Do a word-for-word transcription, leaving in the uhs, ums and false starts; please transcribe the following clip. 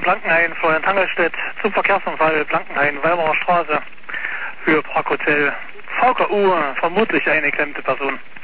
Blankenhain, Florian Tangelstedt, zum Verkehrsunfall Blankenhain, Weimarer Straße, für Parkhotel, V K U, vermutlich eine geklemmte Person.